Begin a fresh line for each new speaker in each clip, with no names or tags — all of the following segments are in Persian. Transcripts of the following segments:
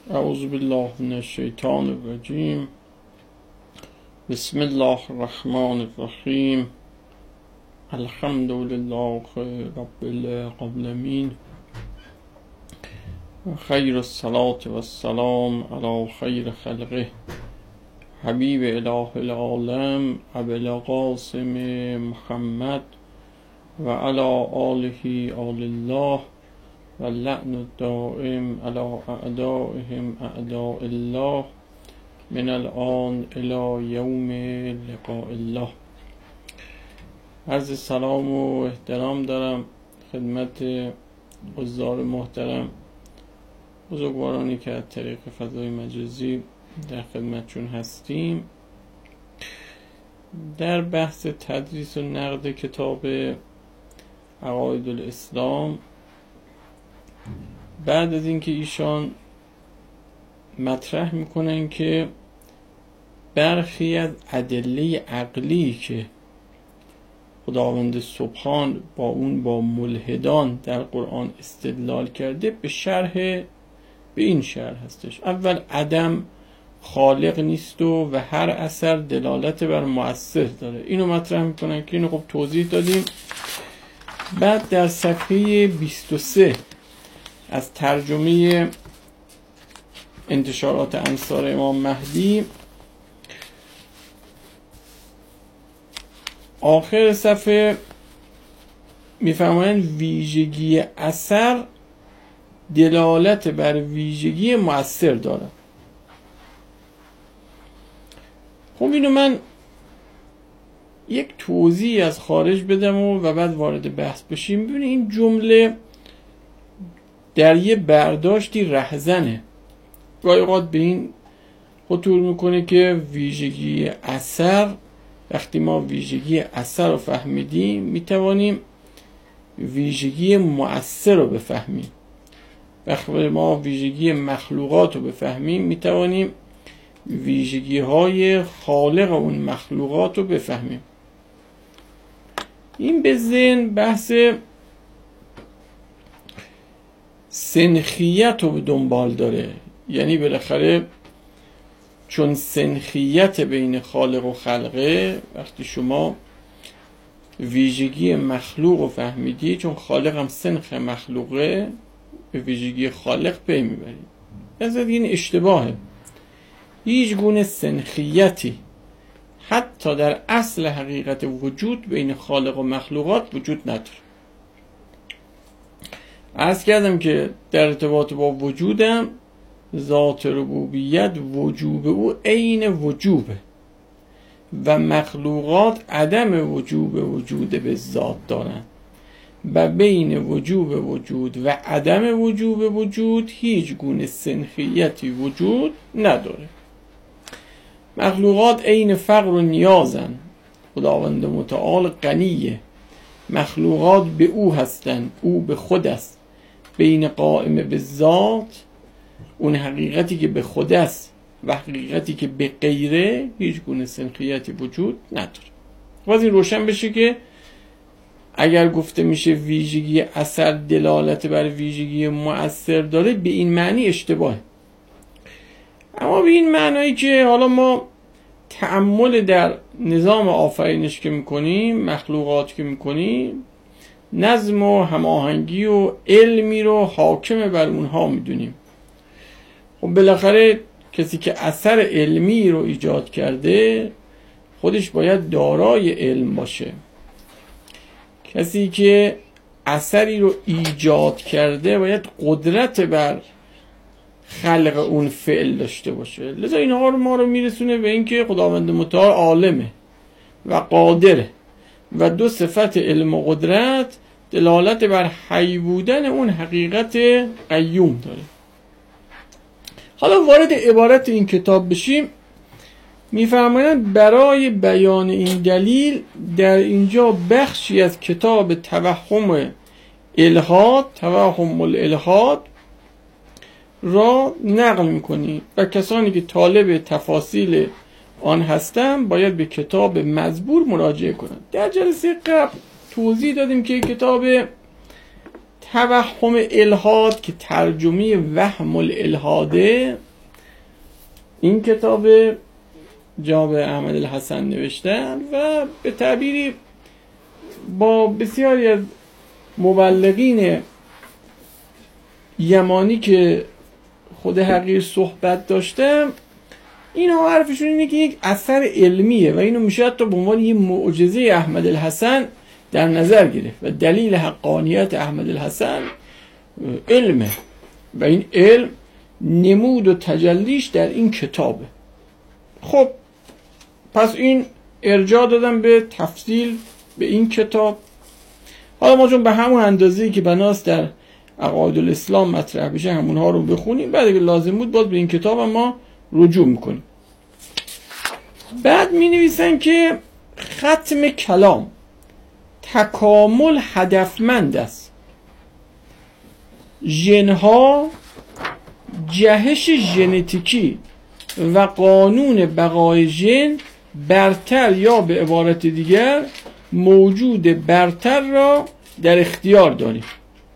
اعوذ بالله من الشیطان الرجیم. بسم الله الرحمن الرحیم. الحمد لله رب العالمین. خیر الصلاة و السلام علی خیر خلقه حبیب اله العالم ابی القاسم محمد و علی آله آل الله و لعن الدائم علی اعدائهم اعداء الله من الان الی یوم لقاء الله. عرض سلام و احترام دارم خدمت حضار محترم، بزرگوارانی که از طریق فضای مجازی در خدمتشون هستیم. در بحث تدریس و نقد کتاب عقاید الاسلام، بعد از اینکه ایشان مطرح میکنن که برخی از ادله عقلی که خداوند سبحان با ملحدان در قرآن استدلال کرده به این شرح هستش. اول عدم خالق نیست و هر اثر دلالت بر مؤثر داره. اینو مطرح میکنن که اینو خب توضیح دادیم. بعد در صفحه 23 از ترجمه انتشارات انصار امام مهدی، آخر صفحه میفرمایند ویژگی اثر دلالت بر ویژگی مؤثر داره. خب اینو من یک توضیح از خارج بدم و بعد وارد بحث بشیم. ببینید این جمله در یه برداشتی رهزنه. گاهی اوقات به این خطور میکنه که ویژگی اثر، وقتی ما ویژگی اثر رو فهمیدیم میتوانیم ویژگی مؤثر رو بفهمیم. وقتی ما ویژگی مخلوقات رو بفهمیم میتوانیم ویژگی های خالق اون مخلوقات رو بفهمیم. این به ذهن بحث سنخیت رو به دنبال داره. یعنی بالاخره چون سنخیت بین خالق و خلقه، وقتی شما ویژگی مخلوق رو فهمیدی، چون خالق هم سنخ مخلوقه، به ویژگی خالق پی میبرید. از این اشتباهه. هیچ گونه سنخیتی حتی در اصل حقیقت وجود بین خالق و مخلوقات وجود نداره. عرض کردم که در ارتباط با وجودم ذات ربوبیت وجوب او عین وجوبه و مخلوقات عدم وجود به ذات دارن و بین وجوب وجود و عدم وجوب وجود هیچ گونه سنخیتی وجود نداره. مخلوقات عین فقر و نیازن. خداوند متعال غنیه، مخلوقات به او هستن، او به خود است. بین قائم به ذات، اون حقیقتی که به خود است و حقیقتی که به غیره، هیچ گونه سنخیتی وجود نداره. باز این روشن بشه که اگر گفته میشه ویژگی اثر دلالت بر ویژگی مؤثر داره، به این معنی اشتباهه. اما به این معنی که حالا ما تأمل در نظام آفرینش که میکنیم، مخلوقات که میکنیم، نظم و هماهنگی و علمی رو حاکم بر اونها میدونیم. خب بالاخره کسی که اثر علمی رو ایجاد کرده خودش باید دارای علم باشه. کسی که اثری رو ایجاد کرده باید قدرت بر خلق اون فعل داشته باشه. لذا اینها رو ما رو میرسونه به اینکه خداوند متعال عالمه و قادره و دو صفت علم و قدرت دلالت بر حی بودن اون حقیقت قیوم داره. حالا وارد عبارت این کتاب بشیم. میفرمایند برای بیان این دلیل در اینجا بخشی از کتاب توهم الالحاد را نقل میکنی و کسانی که طالب تفاصیل آن هستن باید به کتاب مزبور مراجعه کنند. در جلسه قبل توضیح دادیم که کتاب توهم الحاد که ترجمه وهم الالحاده، این کتاب جناب احمد الحسن نوشتن و به تعبیری با بسیاری از مبلغین یمانی که خود حقیر صحبت داشتم، اینا حرفشون اینه که یک اثر علمیه و اینو میشه حتی به عنوان یه معجزه احمد الحسن در نظر گرفت و دلیل حقانیت احمد الحسن علمه و این علم نمود و تجلیش در این کتابه. خب پس این ارجاع دادم به تفصیل به این کتاب. حالا ما چون به همون اندازه‌ای که بناست در عقاید الاسلام مطرح بشه همونها رو بخونیم، بعد اگه لازم بود باز به این کتاب هم ما رجوع میکنیم. بعد می نویسن که ختم کلام تکامل هدفمند است. ژنها، جهش ژنتیکی و قانون بقای ژن برتر یا به عبارت دیگر موجود برتر را در اختیار داریم.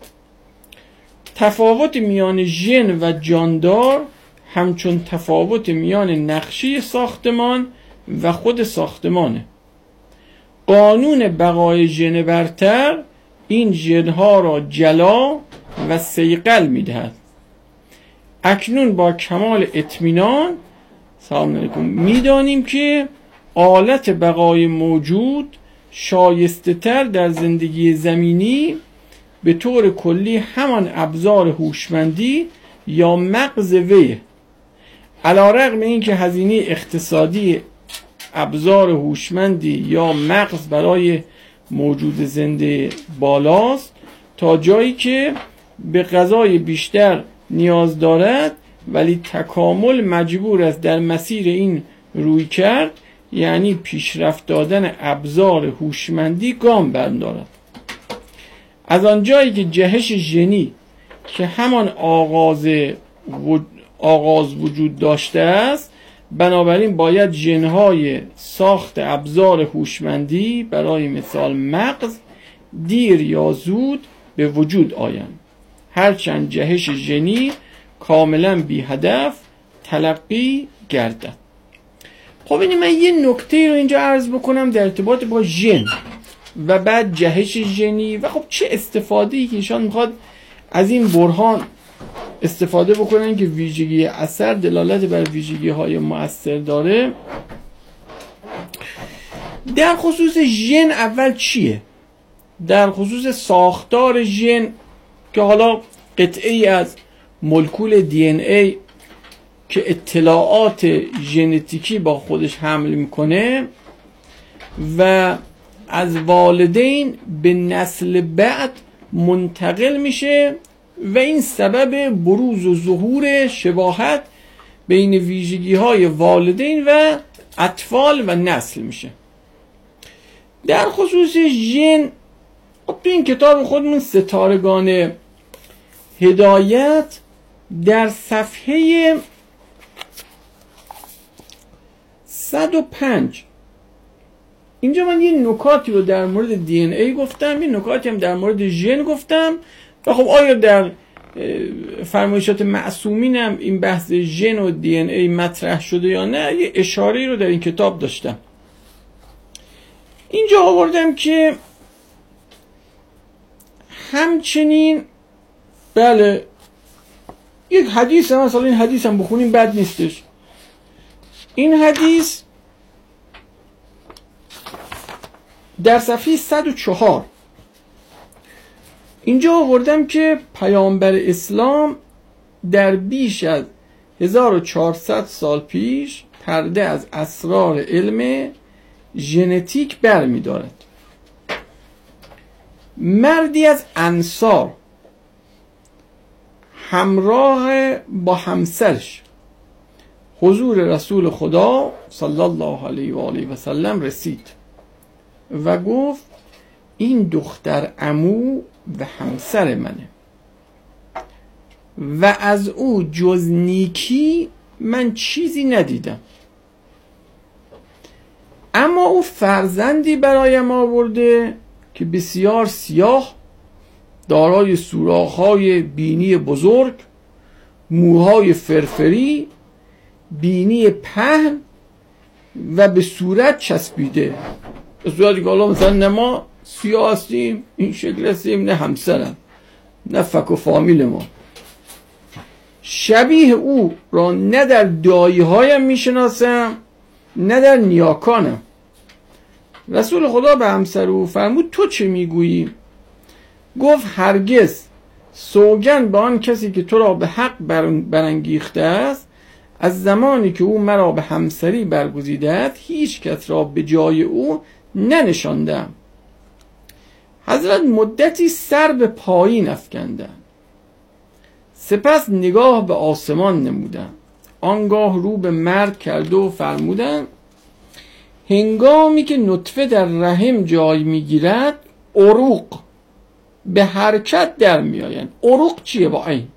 تفاوت میان ژن و جاندار همچون تفاوت میان نقشه ساختمان و خود ساختمانه. قانون بقای ژن برتر این ژنها را جلا و صیقل میدهد. اکنون با کمال اطمینان سلام علیکم میدانیم که آلت بقای موجود شایسته تر در زندگی زمینی به طور کلی همان ابزار هوشمندی یا مغز ویه. علی‌رغم اینکه هزینه اقتصادی ابزار هوشمندی یا مغز برای موجود زنده بالاست تا جایی که به غذای بیشتر نیاز دارد، ولی تکامل مجبور است در مسیر این روی کرد، یعنی پیشرفت دادن ابزار هوشمندی گام بردارد. از آنجایی که جهش ژنی که همان آغاز وجود داشته است، بنابراین باید ژن‌های ساخت ابزار هوشمندی برای مثال مغز دیر یا زود به وجود آیند، هرچند جهش ژنی کاملا بی هدف تلقی گردد. خب این من یه نکته رو اینجا عرض بکنم در ارتباط با ژن و بعد جهش ژنی و خب چه استفاده‌ای که ایشان میخواد از این برهان استفاده بکنن که ویژگی اثر دلالت بر ویژگی های مؤثر داره. در خصوص ژن اول چیه؟ در خصوص ساختار ژن که حالا قطعی از مولکول دی ان ای که اطلاعات ژنتیکی با خودش حمل میکنه و از والدین به نسل بعد منتقل میشه و این سبب بروز و ظهور شباهت بین ویژگی های والدین و اطفال و نسل میشه. در خصوص ژن تو این کتاب خودمون ستارگان هدایت در صفحه 105 اینجا من یه نکاتی رو در مورد دی ان ای گفتم، یه نکاتی هم در مورد ژن گفتم و خب آیا در فرمایشات معصومینم این بحث ژن و دی ان ای مطرح شده یا نه، یه اشاره‌ای رو در این کتاب داشتم. اینجا آوردم که همچنین بله یک حدیث هم مثلا این حدیث هم بخونیم بد نیستش. این حدیث در صفحه 104 اینجا آوردم که پیامبر اسلام در بیش از 1400 سال پیش پرده از اسرار علم ژنتیک برمی دارد. مردی از انصار همراه با همسرش حضور رسول خدا صلی الله علیه و آله و سلم رسید و گفت این دختر عمو و همسر منه و از او جز نیکی من چیزی ندیدم، اما او فرزندی برایم آورده که بسیار سیاه دارای سوراخ‌های بینی بزرگ، موهای فرفری، بینی پهن و به صورت چسبیده. به صورتی که حالا مثلا نه ما سیاه هستیم این شکل هستیم، نه همسرم، نه فک و فامیل ما. شبیه او را نه در دایی‌هایم میشناسم نه در نیاکانم. رسول خدا به همسر او فرمود تو چه میگویی؟ گفت هرگز، سوگند به آن کسی که تو را به حق برانگیخته است، از زمانی که او مرا به همسری برگزیده است هیچ کس را به جای او ننشاندم. حضرت مدتی سر به پایین افکندند، سپس نگاه به آسمان نمودند. آنگاه رو به مرد کرده و فرمودند هنگامی که نطفه در رحم جای میگیرد عروق به حرکت در میآیند. عروق چیه با این؟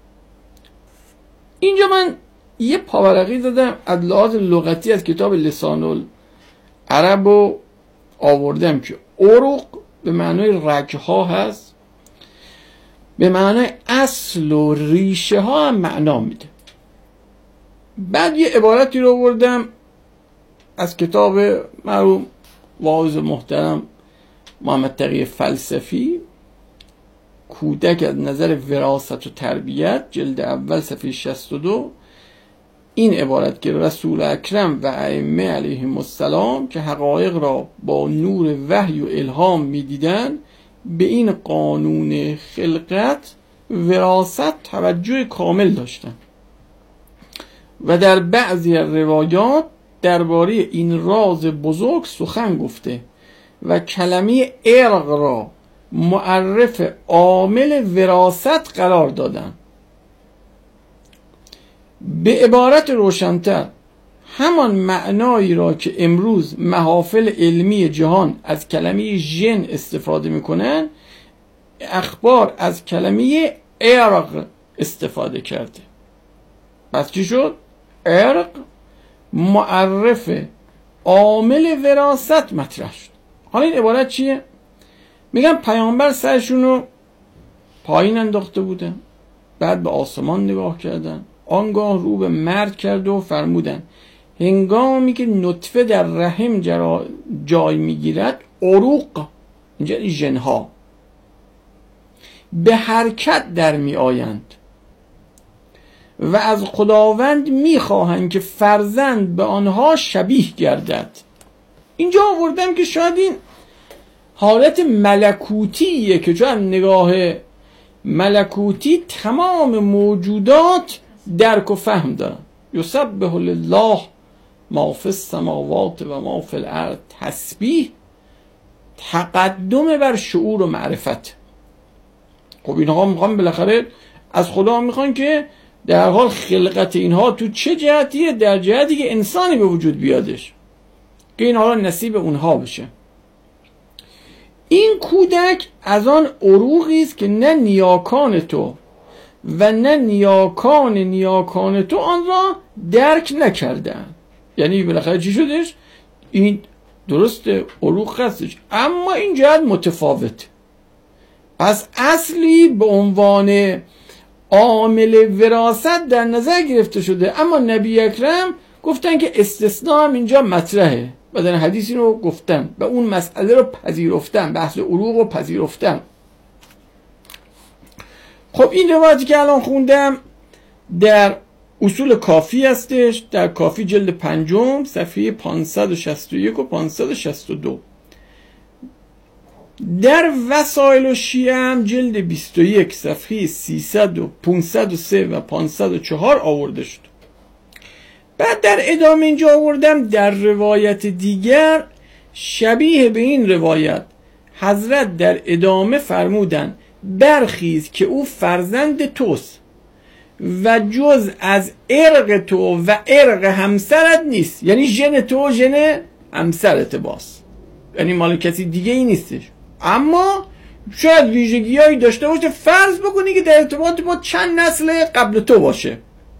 اینجا من یه پاورقی دادم از لحاظ لغتی از کتاب لسان العرب رو آوردم که عروق به معنای رگ‌ها هست، به معنای اصل و ریشه ها هم معنا میده. بعد یه عبارتی رو آوردم از کتاب مرحوم واعظ محترم محمد تقی فلسفی، کودک از نظر وراثت و تربیت، جلد اول صفحه 62. این عبارت که رسول اکرم و ائمه علیهم السلام که حقایق را با نور وحی و الهام می‌دیدند به این قانون خلقت وراثت توجه کامل داشتند و در بعضی روایات درباره این راز بزرگ سخن گفته و کلمه ارق را معرف عامل وراثت قرار دادند. به عبارت روشن‌تر همان معنایی را که امروز محافل علمی جهان از کلمه ژن استفاده میکنن، اخبار از کلمه ارق استفاده کرده. پس چی شد؟ ارق معرف عامل وراثت مطرح شد. حالا این عبارت چیه؟ میگم پیامبر سرشون رو پایین انداخته بودن، بعد به آسمان نگاه کردن، آنگاه رو به مرد کرد و فرمودن هنگامی که نطفه در رحم جای میگیرد عروق، اینجا ژن‌ها به حرکت در می آیند و از خداوند میخواهند که فرزند به آنها شبیه گردد. اینجا آوردم که شاید این حالت ملکوتیه که چون نگاه ملکوتی تمام موجودات درک و فهم دارن. یسبح لله ما فی السماوات و ما فی الارض، تسبیح تقدم بر شعور و معرفت. خب اینها میخوان بالاخره از خدا میخوان که در حال خلقت اینها تو چه جهتیه؟ در جهتی که انسانی به وجود بیادش که این حالا نصیب اونها بشه. این کودک از آن عروقی است که نه نیاکان تو و نه نیاکان تو آن را درک نکردند. یعنی بالاخره چی شدش؟ این درست عروق هستش اما این جهت متفاوت. پس اصلی به عنوان عامل وراثت در نظر گرفته شده، اما نبی اکرم گفتن که استثناء هم اینجا مطرحه و در حدیثی رو گفتن و اون مسئله رو پذیرفتن، بحث عروق رو پذیرفتن. خب این روایتی که الان خوندم در اصول کافی هستش، در کافی جلد 5 صفحه 561 و 562. در وسائل و شیعه هم جلد 21 صفحه 300 و 503 و 504 آورده شد. بعد در ادامه اینجا آوردم در روایت دیگر شبیه به این روایت حضرت در ادامه فرمودن برخیز که او فرزند توست و جز از ارق تو و ارق همسرت نیست. یعنی ژن تو و ژن همسرت باست، یعنی مال کسی دیگه ای نیستش، اما شاید ویژگی‌هایی داشته باشه فرض بکنی که در ارتباط با چند نسل قبل تو باشه.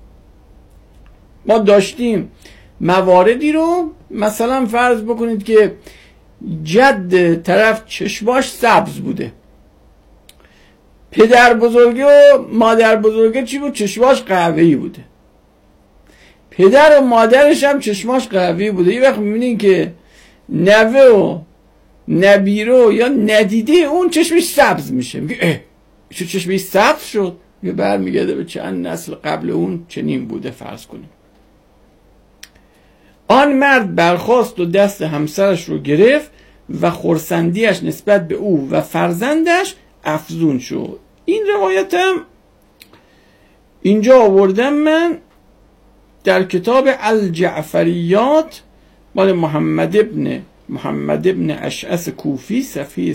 ما داشتیم مواردی رو مثلا فرض بکنید که جد طرف چشماش سبز بوده، پدر بزرگه و مادر بزرگه چی بود؟ چشماش قهوه‌ای بوده. پدر و مادرش هم چشماش قهوه‌ای بوده. یه وقت میبینین که نوه و نبیره یا ندیده اون چشمش سبز میشه، میگه اه چه چشمش سبز شد؟ یه برمیگرده به چند نسل قبل اون چنین بوده فرض کنیم. آن مرد برخاست و دست همسرش رو گرفت و خرسندیش نسبت به او و فرزندش افزون شد. این روایتم اینجا آوردم من در کتاب الجعفریات مال محمد ابن اشعث کوفی صفحه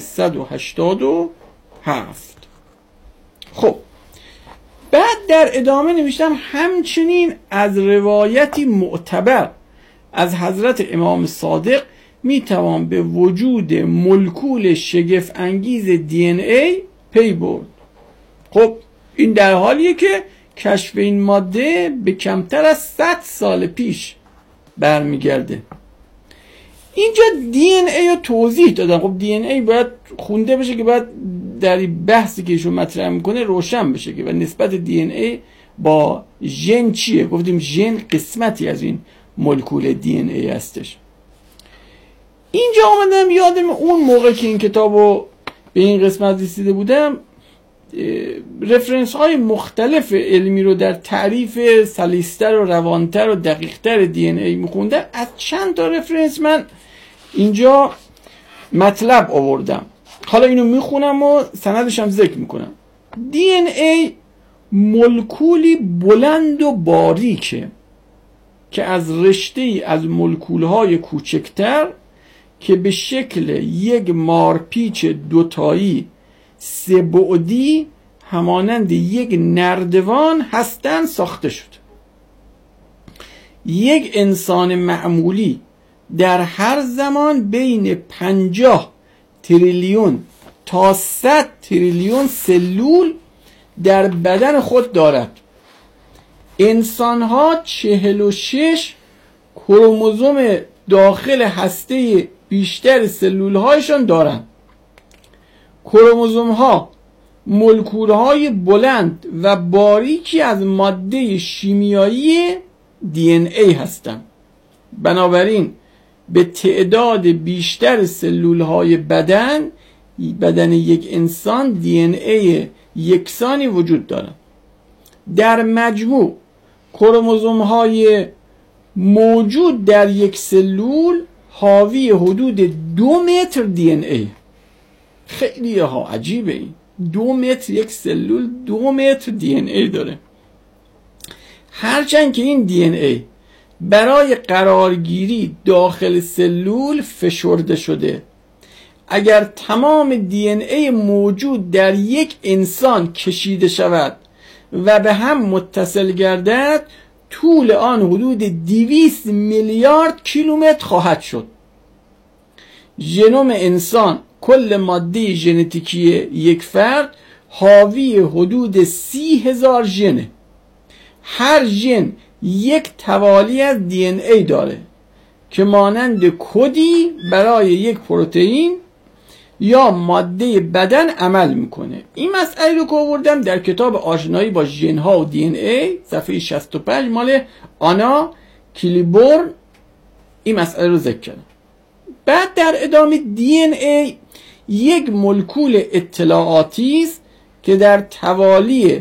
187. خب بعد در ادامه نوشتم همچنین از روایتی معتبر از حضرت امام صادق میتوان به وجود مولکول شگفت انگیز دی ان ای پی برد. خب این در حالیه که کشف این ماده به کمتر از 100 سال پیش برمیگرده. اینجا دی ان ای رو توضیح دادم. خب دی ان ای باید خونده بشه که باید در این بحثی که ایشون مطرح میکنه روشن بشه که و نسبت دی ان ای با ژن چیه. گفتیم ژن قسمتی از این مولکول دی ان ای هستش. اینجا آمدم یادم اون موقع که این کتابو به این قسمت رسیده بودم رفرنس های مختلف علمی رو در تعریف سلیستر و روانتر و دقیقتر دی ان ای میخوندم. از چند تا رفرنس من اینجا مطلب آوردم، حالا اینو میخونم و سندش هم ذکر میکنم. دی ان ای مولکولی بلند و باریکه که از رشته‌ای از مولکولهای کوچکتر که به شکل یک مارپیچ دوتایی سه بعدی همانند یک نردبان هستند ساخته شد. یک انسان معمولی در هر زمان بین 50 تریلیون تا 100 تریلیون سلول در بدن خود دارد. انسان‌ها 46 کروموزوم داخل هسته بیشتر سلول‌هایشان دارند. کروموزوم‌ها مولکول‌های بلند و باریکی از ماده شیمیایی دی ان ای هستند. بنابراین به تعداد بیشتر سلول‌های بدن یک انسان دی ان ای یکسانی وجود دارد. در مجموع کروموزوم‌های موجود در یک سلول حاوی حدود 2 متر دی ان ای. خیلی ها عجیبه این 2 متر یک سلول 2 متر دی ان ای داره. هرچند که این دی ان ای برای قرارگیری داخل سلول فشرده شده، اگر تمام دی ان ای موجود در یک انسان کشیده شود و به هم متصل گردد طول آن حدود 200 میلیارد کیلومتر خواهد شد. ژنوم انسان کل ماده ژنتیکی یک فرد حاوی حدود 30,000 ژنه. هر ژن یک توالی از دی ان ای داره که مانند کدی برای یک پروتئین یا ماده بدن عمل میکنه. این مسئله رو که آوردم در کتاب آشنایی با ژن‌ها و دی ان ای صفحه 65 مال آنا کلیبورن این مسئله رو ذکر کردم. بعد در ادامه دی ان ای یک مولکول اطلاعاتی است که در توالی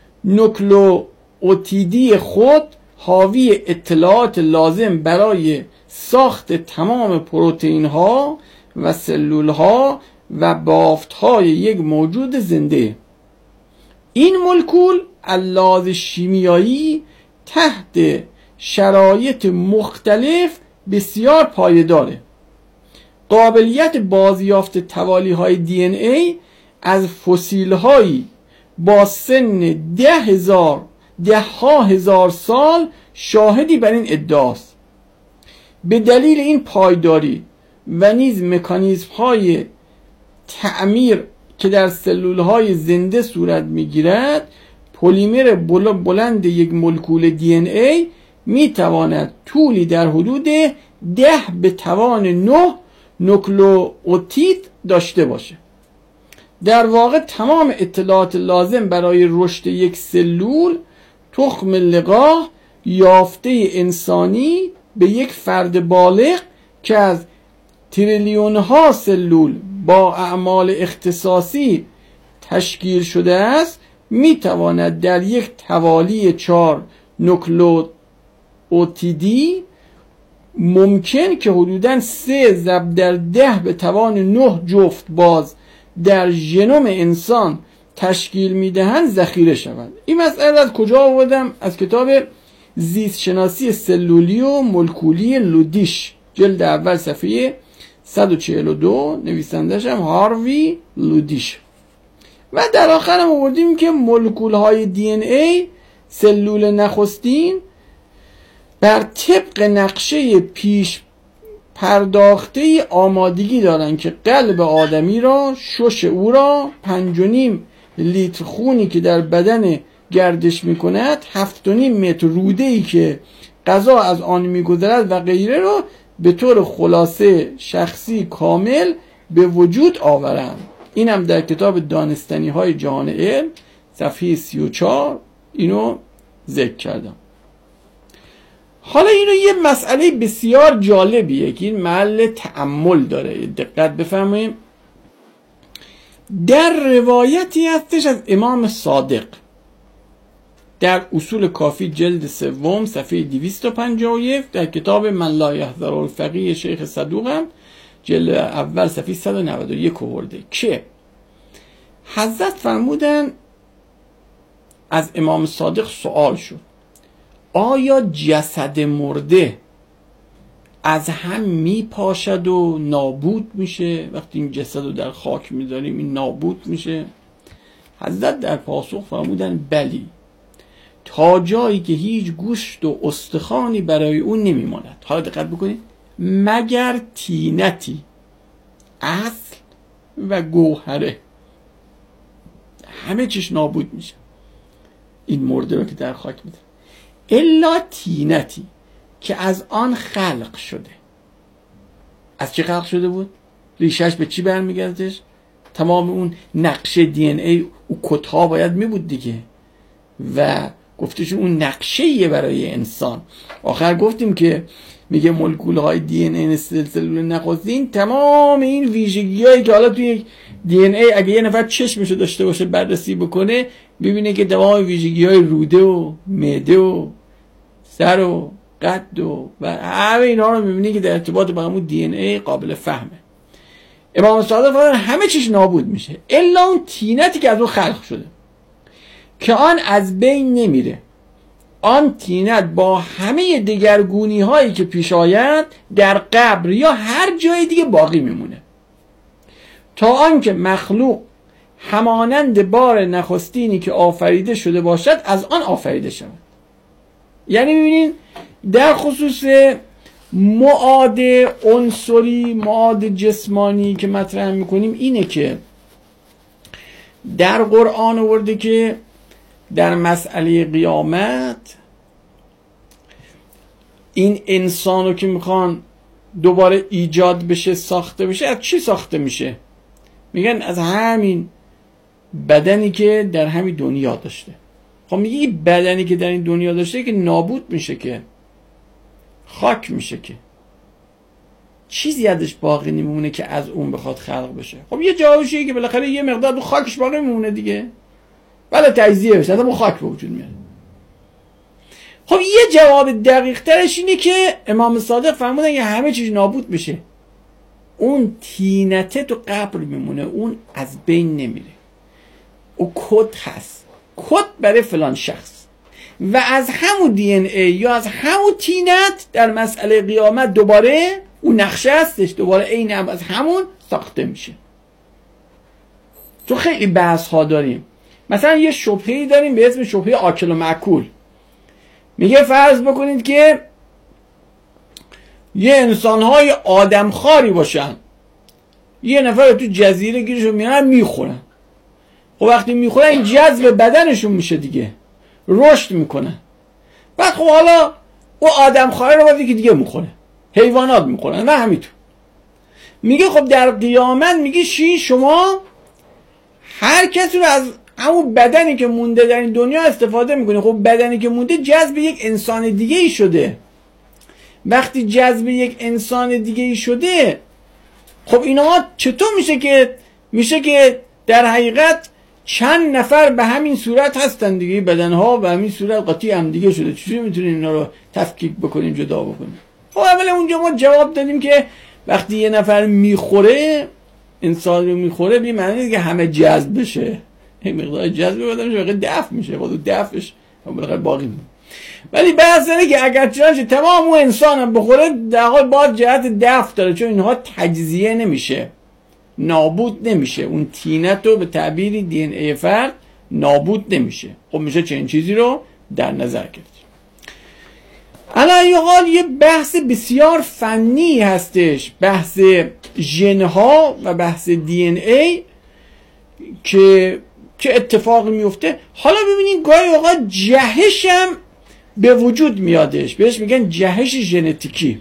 نوکلئوتیدی خود حاوی اطلاعات لازم برای ساخت تمام پروتئین ها و سلول ها و بافت های یک موجود زنده. این مولکول علاوه شیمیایی تحت شرایط مختلف بسیار پایداره. قابلیت بازیافت توالی های دی ان ای از فسیل هایی با سن 10,000 سال شاهدی بر این ادعاست. به دلیل این پایداری و نیز مکانیزم های تعمیر که در سلول های زنده صورت می گیرد، پلیمر بلند یک مولکول دی ان ای می تواند طولی در حدود 10⁹ نوکلئوتید داشته باشه. در واقع تمام اطلاعات لازم برای رشد یک سلول، تخم لقاح یافته انسانی به یک فرد بالغ که از تریلیون ها سلول با اعمال اختصاصی تشکیل شده است، می تواند در یک توالی 4 نوکلئوتیدی ممکن که حدوداً 3 ضرب در 10 به توان 9 جفت باز در ژنوم انسان تشکیل میدهند ذخیره شود. این مسئله از کجا آوردم؟ از کتاب زیست شناسی سلولی و مولکولی لودیش، جلد اول صفحه 142، نویسندش هم هاروی لودیش. و در آخر هم آوردیم که مولکول های دی ان ای سلول نخستین بر طبق نقشه پیش پرداخته آمادگی دارند که قلب آدمی را، شش او را، 5.5 لیتر خونی که در بدن گردش می کند، 7.5 متر روده‌ای که غذا از آن می گذرد و غیره را به طور خلاصه شخصی کامل به وجود آورند. این هم در کتاب دانستنی های جهان علم صفحه 34 اینو ذکر کردم. حالا اینو یه مسئله بسیار جالبیه که این محل تأمل داره، دقت بفرمایید. در روایتی هستش از امام صادق در اصول کافی جلد 3 صفحه 251، در کتاب من لا یحذر الفقیه شیخ صدوق هم جلد اول صفحه 191 آورده که حضرت فرمودن از امام صادق سوال شد آیا جسد مرده از هم می پاشد و نابود میشه؟ وقتی این جسد رو در خاک میذاریم این نابود میشه؟ حضرت در پاسخ فرمودن بلی، تا جایی که هیچ گوشت و استخوانی برای اون نمیماند. حالا دقت بکنید، مگر طینتی، اصل و گوهره، همه چیش نابود میشه. این مرده رو که در خاک میذاریم، الا طینتی که از آن خلق شده. از چی خلق شده بود؟ ریشش به چی برمیگردش؟ تمام اون نقشه دی ان ای او کدها باید می بود دیگه، و گفتشون اون نقشه‌ایه برای انسان. آخر گفتیم که میگه مولکول های دی ان ای سلول نخستین تمام این ویژگی‌هایی که حالا توی دی ان ای اگه یه نفر چشمشو داشته باشه بررسی بکنه ببینه که تمام ویژگی‌های روده و معده و سر و قد و همه اینا رو میبینی که در ارتباط با همون دی ان ای قابل فهمه. امام صادق فرمودن همه چیز نابود میشه الا اون طینتی که از اون خلق شده که آن از بین نمیره. آن طینت با همه دگرگونی هایی که پیش آید در قبر یا هر جای دیگه باقی میمونه تا آنکه مخلوق همانند بار نخستینی که آفریده شده باشد از آن آفریده شود. یعنی ببینین در خصوص معاد عنصری، معاد جسمانی که مطرح میکنیم اینه که در قرآن آورده که در مسئله قیامت این انسانو که میخوان دوباره ایجاد بشه، ساخته بشه، از چی ساخته میشه؟ میگن از همین بدنی که در همین دنیا داشته. خب میگه این بدنی که در این دنیا داشته که نابود میشه، که خاک میشه، که چیزی ازش باقی نمیمونه که از اون بخواد خلق بشه. خب یه جاهاییه که بالاخره یه مقدار خاکش باقی میمونه دیگه، ولی تجزیه بشه اصلا خاک به وجود میاد. خب یه جواب دقیق ترش اینه که امام صادق فرمودن که همه چیز نابود میشه، اون طینته تو قبر میمونه، اون از بین نمیره. او کد هست، کد برای فلان شخص، و از همون دی ان ای یا از همون طینت در مسئله قیامت دوباره اون نقشه هستش، دوباره عین از همون ساخته میشه. تو خیلی بحث ها داریم، مثلا یه شبهه‌ای داریم به اسم شبهه آکل و مأکول. میگه فرض بکنید که یه انسان‌های آدمخواری باشن، یه نفر تو جزیره گیرشون میارن میخورن. خب وقتی میخورن این جذب بدنشون میشه دیگه، رشد میکنن. بعد خب حالا او آدمخواره رو باید که دیگه میخوره، حیوانات میخورن و همینطور. میگه خب در قیامت میگه شما هر کسی رو از همون بدنی که مونده در این دنیا استفاده میکنه. خب بدنی که مونده جذب یک انسان دیگه ای شده. وقتی جذب یک انسان دیگه ای شده، خب اینها چطور میشه که در حقیقت چند نفر به همین صورت هستن دیگه، بدنها به همین صورت قاطی هم دیگه شده، چجوری میتونین اینا رو تفکیک بکنین، جدا بکنین؟ خب اولا اونجا ما جواب دادیم که وقتی یه نفر میخوره، انسان رو میخوره، بی معنی که همه جذب بشه، یک مقدار جذب بده میشه، واقعا دفع میشه، خود دفعش بالاخره باقی میمونه. ولی بحث اینه که اگر چنانچه تمام اون انسان هم بخوره، در حال باید جهت دفع داره، چون اینها تجزیه نمیشه، نابود نمیشه، اون تینت رو به تعبیری دی ان ای فرد نابود نمیشه. خب میشه چنین چیزی رو در نظر گرفت. علی حال یه بحث بسیار فنی هستش، بحث ژن‌ها و بحث دی ان ای که چه اتفاقی میفته. حالا ببینید گاهی اوقات جهش هم به وجود میادش، بهش میگن جهش ژنتیکی.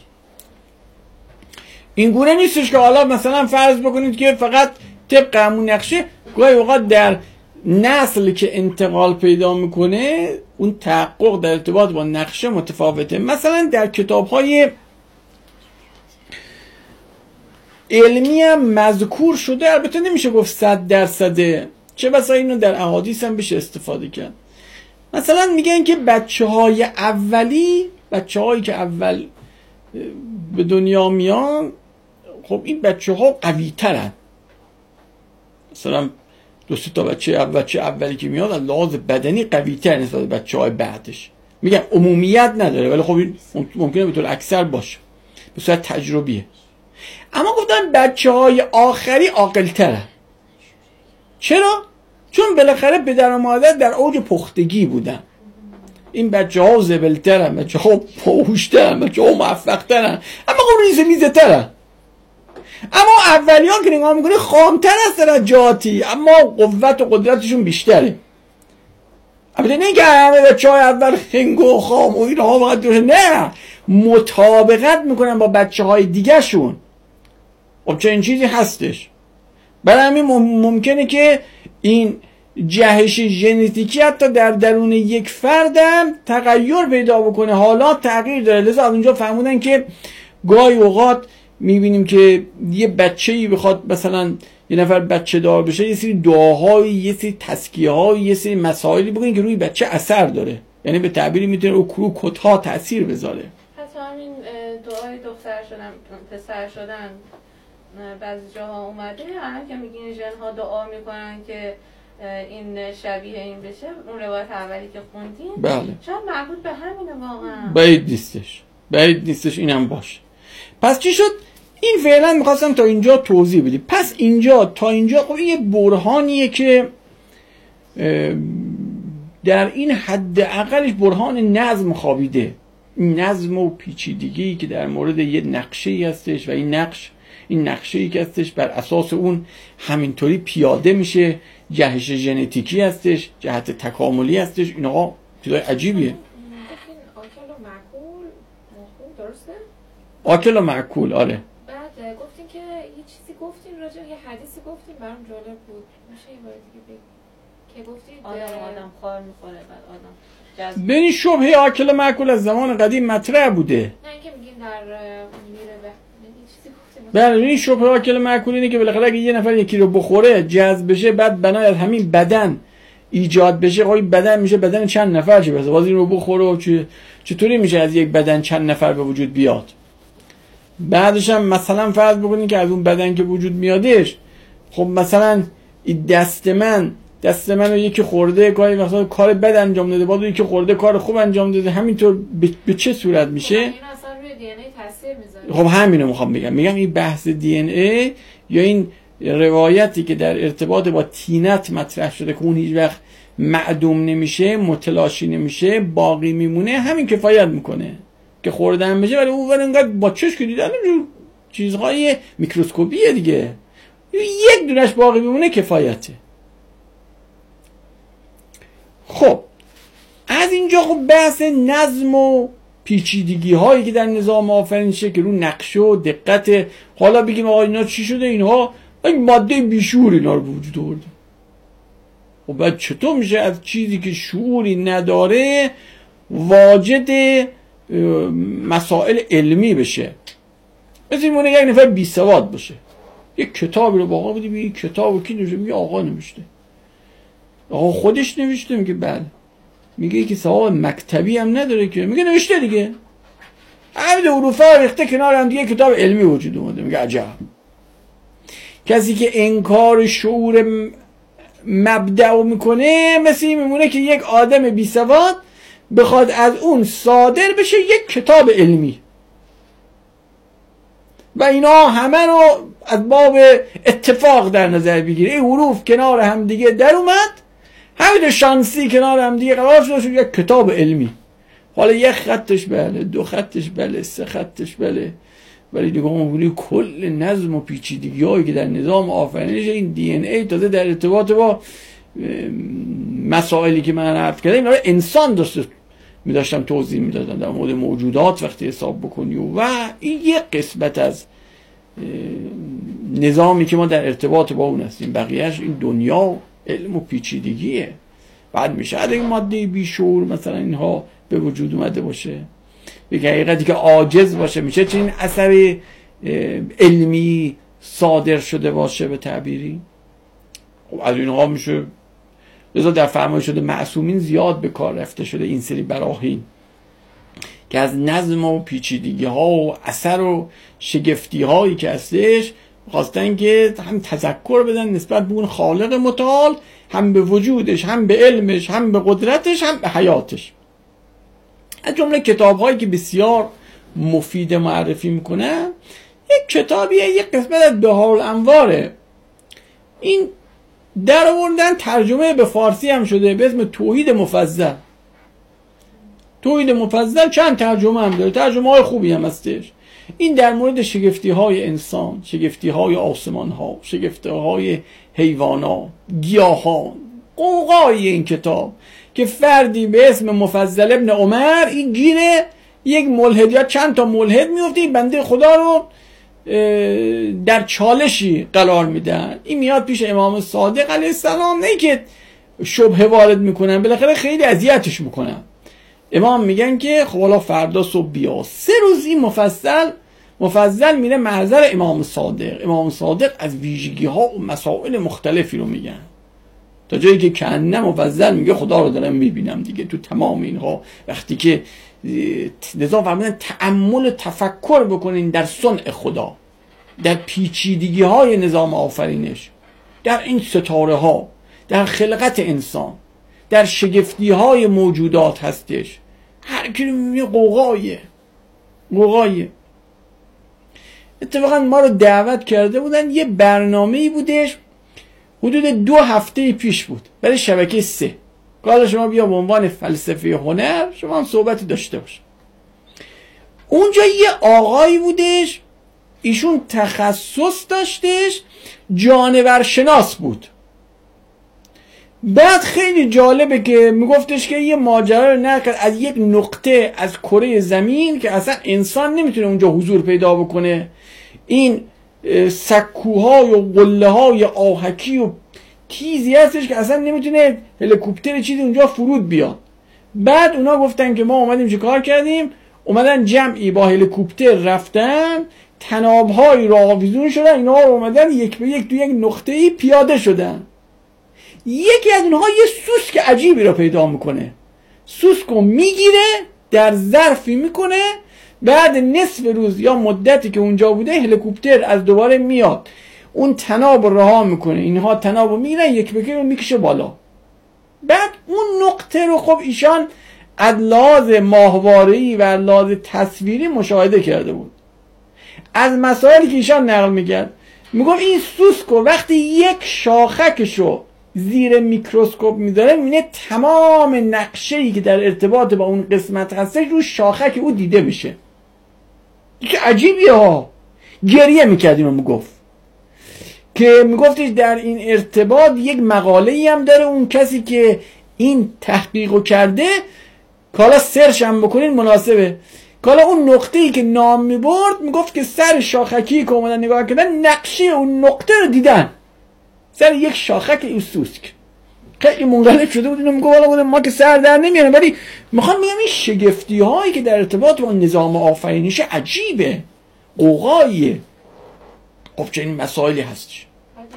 این گونه نیستش که حالا مثلا فرض بکنید که فقط طبق همون نقشه، گاهی اوقات در نسل که انتقال پیدا میکنه اون تحقق در ارتباط با نقشه متفاوته. مثلا در کتاب‌های علمی هم مذکور شده، البته نمیشه گفت 100%، چه بسا اینو در احادیث هم بشه استفاده کرد. مثلا میگن که بچه‌های اولی، بچه‌هایی که اول به دنیا میان، خب این بچه‌ها قوی‌ترن. مثلا 2-3 تا بچه اولی که میاد از لحاظ بدنی قوی‌تر نسبت به بچه‌های بعدش. میگن عمومیت نداره، ولی خب ممکنه به طور اکثر باشه، به صورت تجربیه. اما گفتن بچه‌های آخری عاقل‌ترن. چرا؟ چون بالاخره پدر و مادر در اوج پختگی بودن. این بچه‌ها زبل‌ترن، بچه‌ها باهوش‌ترن، بچه‌ها موفق‌ترن، اما خب میزه‌ترن. اما اولیان که نگاه میکنی خامتر از درجاتی، اما قوت و قدرتشون بیشتره. البته نه که همه بچه‌های اول خنگ و خام و اینها باید دوره، نه، مطابقت میکنن با بچه‌های دیگه شون. خب چه این چیزی هستش. برای همین ممکنه که این جهش ژنتیکی حتی در درون یک فردم تغییر پیدا بکنه، حالات تغییر داره. لذا از اونجا فهمودن که گاهی اوقات میبینیم که یه بچه‌ای بخواد مثلا یه نفر بچه دار بشه، یه سری دعاهایی، یه سری تزکیه‌هایی، یه سری مسائلی بکنه که روی بچه اثر داره، یعنی به تعبیری میتونه رو کدها تاثیر بذاره.
حتی همین دعای دختر شدن پسر شدن بعضی جاها اومده، الان که میگین ژن‌ها دعا میکنن که این شبیه این بشه، اون روایت اولی که خوندین،
بله،
شاید مربوط به همینه واقعا.
بعید نیستش اینم باشه. پس چی شد؟ این فعلا میخواستم تا اینجا توضیح بدیم. پس اینجا تا اینجا خب یه برهانیه که در این حد اقلش برهان نظم خوابیده، این نظم و پیچیدگی که در مورد یه نقشه‌ای هستش و این نقشه‌ای که هستش بر اساس اون همینطوری پیاده میشه، جهش ژنتیکی هستش، جهت تکاملی هستش، اینها چیزای عجیبیه. آکل و معکول، آره.
بعد گفتین که یه چیزی گفتین راجع یه حدیثی گفتین برام جالب بود، میشه یه بار دیگه بگید که گفتید آدم خار میخوره بعد آدم
ببین شبهه آکل و معکول از زمان قدیم مطرح بوده.
نه اینکه میگین در میره به چیزی گفتین.
بله، این شبهه آکل و معکول اینه که بالاخره اگه یه نفر یکی رو بخوره جذب بشه، بعد بنای از همین بدن ایجاد بشه، خب بدن میشه بدن چند نفر، چه بس باز این رو بخوره و چطوری میشه از یک بدن چند نفر به وجود بیاد؟ بعدش هم مثلا فرض بکنید که از اون بدن که وجود میادش، خب مثلا دست من رو یکی خورده، گاهی وقتا کار بد انجام داده، بعد یکی خورده کار خوب انجام داده، همینطور به چه صورت میشه؟
این اصلا روی دی ان ای تاثیر میذاره.
خب همینو میخوام بگم این بحث دی ان ای یا این روایتی که در ارتباط با تینت مطرح شده که اون هیچ وقت معدوم نمیشه، متلاشی نمیشه، باقی میمونه، همین کفایت میکنه که خوردن بشه. ولی اون انقدر با چشم که دیدن چیزهای میکروسکوپیه دیگه، یک دونش باقی میمونه کفایته. خب از اینجا خب بحث نظم و پیچیدگی هایی که در نظام آفرینشه که رو نقشه و دقت، حالا بگیم آقا اینا چی شده، اینها این ماده بیشور اینا رو به وجود آورده، و بعد چطور میشه از چیزی که شعوری نداره واجد مسائل علمی بشه؟ مثل این یک نفر بی سواد باشه، یک کتابی رو با آقا بودی، یک کتاب رو کی نوشته؟ میگه آقا نوشته. آقا خودش نوشته؟ میگه بله. میگه که سواد مکتبی هم نداره که؟ میگه نوشته دیگه. همین حروفا ریخته کنار هم دیگه کتاب علمی وجود اومده. میگه عجب. کسی که انکار شعور مبدأ میکنه مثل این میمونه که یک آدم بی سواد بخواد از اون صادر بشه یک کتاب علمی و اینا همه رو از باب اتفاق در نظر بگیره. این حروف کنار هم دیگه در اومد، همین شانسی کنار هم دیگه قرار شد یک کتاب علمی. حالا یک خطش بله، دو خطش بله، سه خطش بله، ولی دیگه اون کل نظم و پیچیدگی هایی که در نظام آفرینش این دی ان ای تازه در ارتباط با مسائلی که من عرض کردم اینا رو انسان داشتم توضیح میدادم در مورد موجودات وقتی حساب بکنی و این یک قسمت از نظامی که ما در ارتباط با اون هستیم، بقیهش این دنیا علم و پیچیدگیه. بعد میشه اگه ماده بیشعور مثلا اینها به وجود اومده باشه، به حقیقتی که عاجز باشه، میشه چنین اثر علمی صادر شده باشه به تعبیری. خب از اینها میشه لذا در فرمایش شده معصومین زیاد به کار رفته شده این سری براهین که از نظم و پیچیدگی ها و اثر و شگفتی هایی که هستش خواستن که هم تذکر بدن نسبت به اون خالق متعال، هم به وجودش، هم به علمش، هم به قدرتش، هم به حیاتش. از جمله کتاب هایی که بسیار مفید معرفی میکنن یک کتابیه، یک قسمت از بهارالانواره، این در آوردن ترجمه به فارسی هم شده به اسم توحید مفضل. توحید مفضل چند ترجمه هم داره، ترجمه های خوبی هم هستش. این در مورد شگفتی های انسان، شگفتی های آسمان ها، شگفتی های حیوانات، گیاهان، قوقای این کتاب که فردی به اسم مفضل ابن عمر این گیره یک ملحد یا چند تا ملحد میفته، این بنده خدا رو در چالشی قرار میدن. این میاد پیش امام صادق علیه السلام، نه که شبهه وارد میکنن، بالاخره خیلی اذیتش میکنن. امام میگن که خب حالا فردا صبح بیا. 3 روز این مفضل میره محضر امام صادق. امام صادق از ویژگی ها و مسائل مختلفی رو میگن، تا جایی که کنه مفضل میگه خدا رو دارم میبینم دیگه تو تمام اینها. وقتی که لذا فرمودن تأمل و تفکر بکنین در صنع خدا، در پیچیدگی های نظام آفرینش، در این ستاره ها، در خلقت انسان، در شگفتی های موجودات هستش. هر کی رو میبینه قوقایه. اتفاقا ما رو دعوت کرده بودن، یه برنامه‌ای بودش حدود 2 هفته پیش بود برای شبکه 3، که حالا شما بیا به عنوان فلسفه هنر شما هم صحبتی داشته باش. اونجا یه آقایی بودش، ایشون تخصص داشتش، جانورشناس بود. بعد خیلی جالبه که میگفتش که یه ماجرا رو نکرد از یک نقطه از کره زمین که اصلا انسان نمیتونه اونجا حضور پیدا بکنه، این سکوهای و قله های آهکی و تیزی هستش که اصلا نمیتونه هلیکوپتر چیزی اونجا فرود بیاد. بعد اونا گفتن که ما اومدیم چه کار کردیم؟ اومدن جمعی با هلیکوپتر رفتن، تنابهایی را آویزون شدن، اینا رو اومدن یک به یک تو یک نقطه‌ای پیاده شدن. یکی از اونها یه سوسک عجیبی را پیدا میکنه، سوسک رو میگیره در ظرفی میکنه، بعد نصف روز یا مدتی که اونجا بوده هلیکوپتر از دوباره میاد اون تناب رو رها میکنه، اینها تناب رو میگیرن یک به یک رو میکشه بالا. بعد اون نقطه رو خب ایشان از لحاظ ماهواره‌ای و از لحاظ تصویری مشاهده کرده بود. از مسائلی که ایشان نقل میکرد میگم این سوسک رو وقتی یک شاخکشو زیر میکروسکوپ میذاره میبینه تمام نقشه‌ای که در ارتباط با اون قسمت هستش رو شاخک او دیده میشه. که عجیبیه ها. گریه میکردیم و میگفت که میگفتش در این ارتباط یک مقاله‌ای هم داره اون کسی که این تحقیقو کرده که حالا سرچ هم بکنین مناسبه، که حالا اون نقطه‌ای که نام میبرد میگفت که سر شاخکی که اومدن نگاه کردن نقشه اون نقطه رو دیدن، سر یک شاخک این سوسک. خیلی منقلب شده بود، اینو میگه والا ما که سر در نمیاریم. ولی میخوام بگم این شگفتی هایی که در ارتباط با نظام آفرینش عجیبه، قوقاییه. خب چنین مسائلی هستش.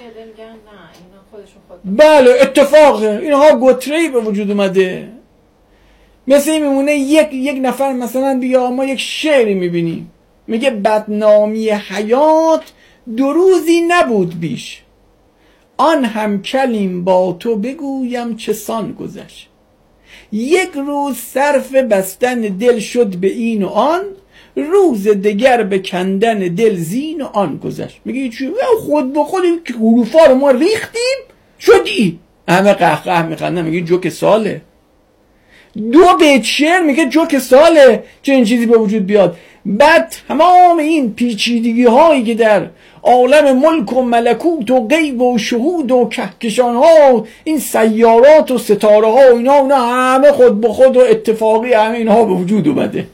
بله اتفاقه، اینها گتره‌ای به وجود اومده. مثل این میمونه یک نفر مثلا بیا ما یک شعری میبینیم میگه بدنامی حیات 2 روزی نبود بیش، آن هم کلیم با تو بگویم چه سان گذشت. 1 روز صرف بستن دل شد به این و آن، روز دگر به کندن دل زین و آن گذشت. میگه چی؟ خود به خود که حروفا رو ما ریختیم شدی. همه قهقه میخندن میگه جوک ساله. 2 بیت شعر میگه جوک ساله چه این چیزی به وجود بیاد. بعد تمام این پیچیدگی هایی که در عالم ملک و ملکوت و غیب و شهود و کهکشان ها و این سیارات و ستاره ها و اینا همه خود به خود و اتفاقی همه اینها به وجود اومده.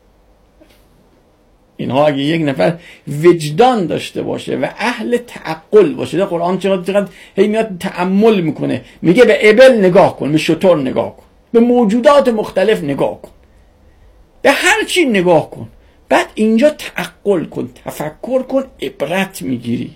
اینها اگه یک نفر وجدان داشته باشه و اهل تعقل باشه، در قرآن چقدر هی میاد تأمل میکنه، میگه به ابل نگاه کن، به شتر نگاه کن، به موجودات مختلف نگاه کن، به هر چی نگاه کن، بعد اینجا تعقل کن، تفکر کن، عبرت میگیری.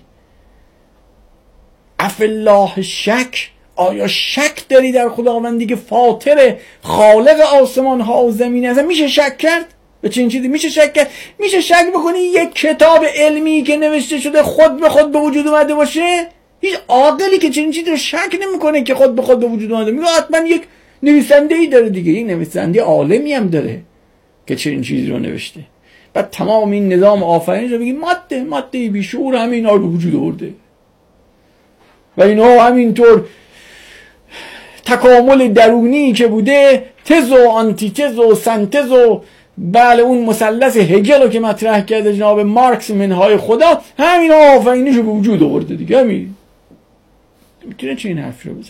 افالله شک، آیا شک داری در خداوندی که فاطر خالق آسمان ها و زمین است؟ میشه شک کرد؟ به چه این چیزی میشه شک کرد؟ میشه شک بکنی یک کتاب علمی که نوشته شده خود به خود به وجود اومده باشه؟ هیچ عاقلی که چنین چیزی رو شک نمیکنه که خود به خود به وجود اومده، میگه حتما یک نویسنده ای داره دیگه، یک نویسنده عالمی هم داره که چنین چیزی رو نوشته. بعد تمام این نظام آفرینش رو بگی ماده بیشعور همه اینا رو به وجود آورده و اینا همینطور تکامل درونی که بوده، تز و آنتیتز و سنتز و بله اون مثلث هگل رو که مطرح کرده جناب مارکس منهای خدا، همین آفرینش رو به وجود آورده دیگه. همین میتونه چه این حرف رو بزن.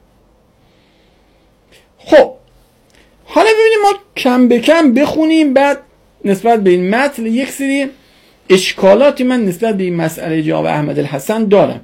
خب حالا ببینیم ما کم به کم بخونیم، بعد نسبت به این متن یک سری اشکالاتی من نسبت به این مسئله جناب احمد الحسن دارم.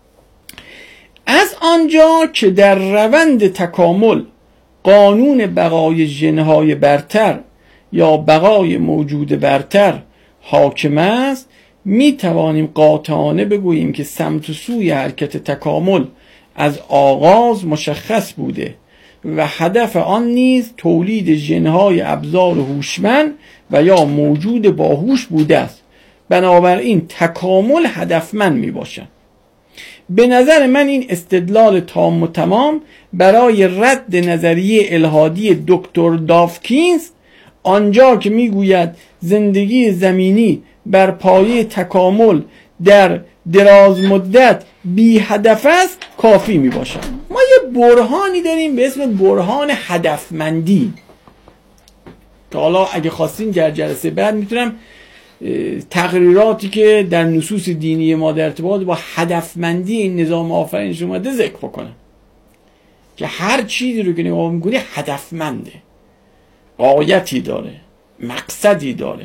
از آنجا که در روند تکامل قانون بقای ژن‌های برتر یا بقای موجود برتر حاکم است، می توانیم قاطعانه بگوییم که سمت و سوی حرکت تکامل از آغاز مشخص بوده و هدف آن نیز تولید ژن‌های ابزار هوشمند و یا موجود باهوش بوده است. بنابراین تکامل هدفمند می باشد. به نظر من این استدلال تام و تمام برای رد نظریه الحادی دکتر داوکینز آنجا که میگوید زندگی زمینی بر پایه تکامل در دراز مدت بی هدف است کافی می باشد. ما یه برهانی داریم به اسم برهان هدفمندی که حالا اگه خواستین در جلسه بعد میتونم تقریراتی که در نصوص دینی ما در ارتباط با هدفمندی این نظام آفرینش اومده ذکر بکنم که هر چیزی رو که نگاه میکنی هدفمنده، غایتی داره، مقصدی داره.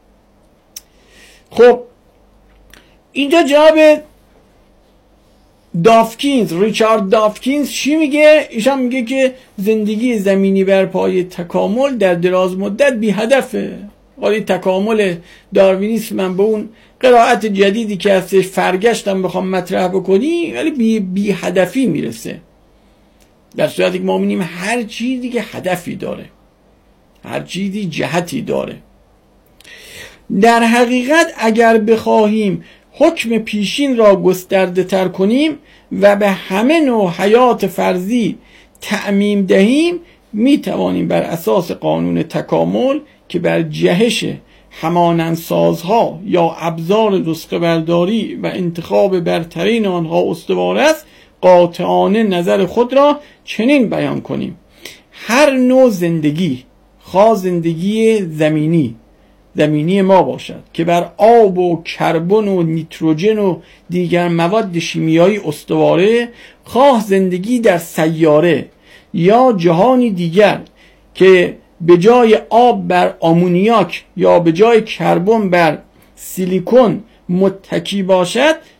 خب اینجا جناب داوکینز، ریچارد داوکینز چی میگه؟ ایشان میگه که زندگی زمینی بر پای تکامل در دراز مدت بی هدفه. ولی تکامل داروینیسم من به اون قرائت جدیدی که هستش فرگشتم بخوام مطرح بکنی ولی بی هدفی میرسه، در صورتی که ما می‌بینیم هر چیزی که هدفی داره، هر چیزی جهتی داره. در حقیقت اگر بخواهیم حکم پیشین را گسترده تر کنیم و به همه نوع حیات فرضی تعمیم دهیم، می توانیم بر اساس قانون تکامل که بر جهش همانندسازها یا ابزار نسخه برداری و انتخاب برترین آنها استوار است، قاطعانه نظر خود را چنین بیان کنیم: هر نوع زندگی، خواه زندگی زمینی ما باشد که بر آب و کربن و نیتروژن و دیگر مواد شیمیایی استواره، خواه زندگی در سیاره یا جهانی دیگر که به جای آب بر آمونیاک یا به جای کربن بر سیلیکون متکی باشد،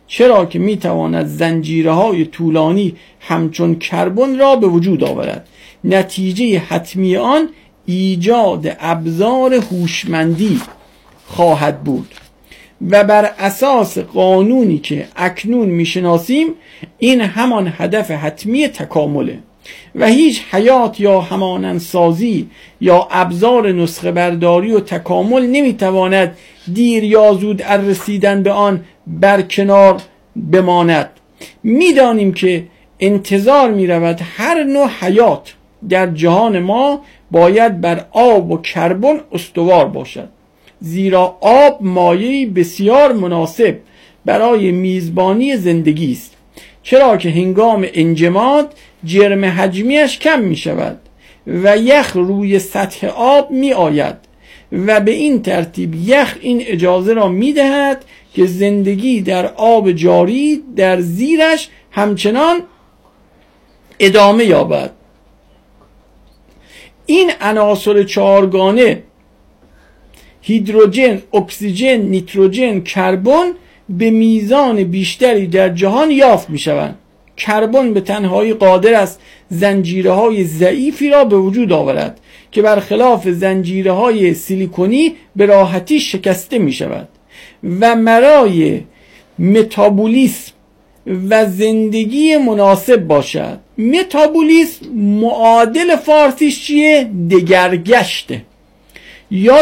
چرا که میتواند زنجیرهای طولانی همچون کربن را به وجود آورد. نتیجه حتمی آن ایجاد ابزار هوشمندی خواهد بود و بر اساس قانونی که اکنون میشناسیم این همان هدف حتمی تکامله و هیچ حیات یا همانندسازی یا ابزار نسخه برداری و تکامل نمیتواند دیر یا زود از رسیدن به آن برکنار بماند. میدانیم که انتظار میرود هر نوع حیات در جهان ما باید بر آب و کربن استوار باشد، زیرا آب مایه‌ای بسیار مناسب برای میزبانی زندگی است، چرا که هنگام انجماد جرم حجمیش کم می شود و یخ روی سطح آب می آید و به این ترتیب یخ این اجازه را می دهد که زندگی در آب جاری در زیرش همچنان ادامه یابد. این عناصر چهارگانه هیدروژن، اکسیژن، نیتروژن، کربن به میزان بیشتری در جهان یافت می شوند. کربن به تنهایی قادر است زنجیرهای ضعیفی را به وجود آورد که برخلاف زنجیرهای سیلیکونی به راحتی شکسته می شود و برای متابولیسم و زندگی مناسب باشد. متابولیسم معادل فارسیش چیه؟ دگرگشته یا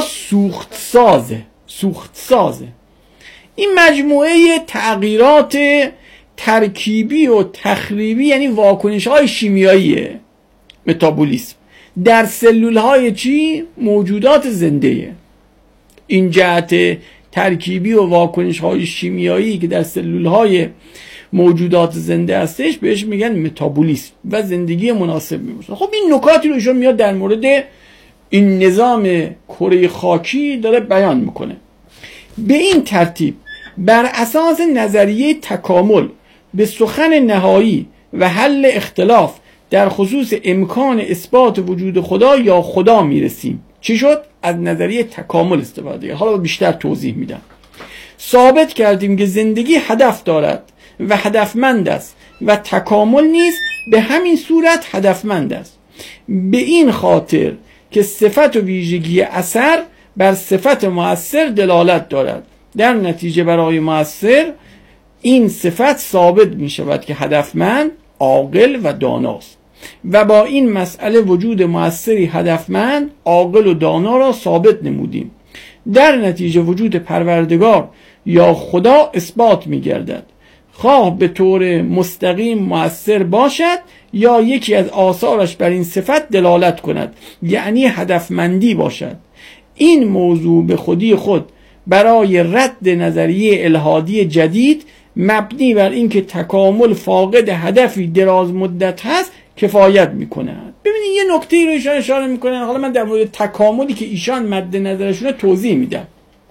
سوختسازه. این مجموعه تغییرات ترکیبی و تخریبی یعنی واکنش های شیمیاییه. متابولیسم در سلول های چی؟ موجودات زنده. این جهت ترکیبی و واکنش های شیمیایی که در سلول های موجودات زنده هستش بهش میگن متابولیسم و زندگی مناسب میباشد. خب این نکاتی رو ایشون میاد در مورد این نظام کره خاکی داره بیان میکنه. به این ترتیب بر اساس نظریه تکامل به سخن نهایی و حل اختلاف در خصوص امکان اثبات وجود خدا یا خدا میرسیم. چی شد؟ از نظریه تکامل استفاده. حالا بیشتر توضیح میدم. ثابت کردیم که زندگی هدف دارد و هدفمند است و تکامل نیز به همین صورت هدفمند است، به این خاطر که صفت و ویژگی اثر بر صفت مؤثر دلالت دارد. در نتیجه برای مؤثر این صفت ثابت می شود که هدفمند، عاقل و داناست و با این مسئله وجود مؤثری هدفمند، عاقل و دانا را ثابت نمودیم. در نتیجه وجود پروردگار یا خدا اثبات می گردد، خواه به طور مستقیم مؤثر باشد یا یکی از آثارش بر این صفت دلالت کند، یعنی هدفمندی باشد. این موضوع به خودی خود برای رد نظریه الحادی جدید مبنی بر اینکه تکامل فاقد هدفی دراز مدت هست کفایت میکند. ببینید یه نکته رو ایشان اشاره میکنن. حالا من در مورد تکاملی که ایشان مد نظرشون توضیح میدم.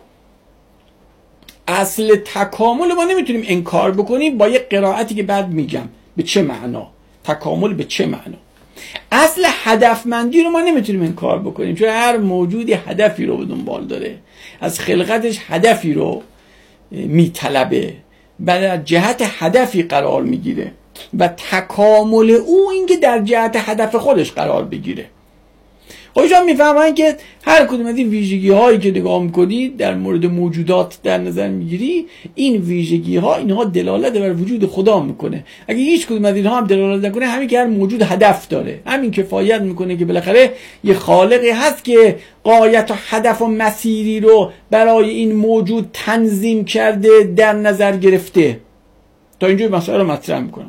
اصل تکامل ما نمیتونیم انکار بکنیم با یه قرائتی که بعد میگم به چه معنا، تکامل به چه معنا. اصل هدفمندی رو ما نمیتونیم انکار بکنیم، چون هر موجودی هدفی رو به دنبال داره، از خلقتش هدفی رو میطلبه و در جهت هدفی قرار میگیره و تکامل او اینکه در جهت هدف خودش قرار بگیره. خودشان میفهمن که هر کدوم از این ویژگی هایی که نگاه میکنی در مورد موجودات در نظر میگیری، این ویژگی ها اینها دلالت بر وجود خدا میکنه. اگه هیچ کدوم از اینها هم دلالت نکنه، همین که هر موجود هدف داره، همین کفایت میکنه که بالاخره یه خالقی هست که غایت و هدف و مسیری رو برای این موجود تنظیم کرده، در نظر گرفته. تا اینجور مسائل رو مطرح میکنم.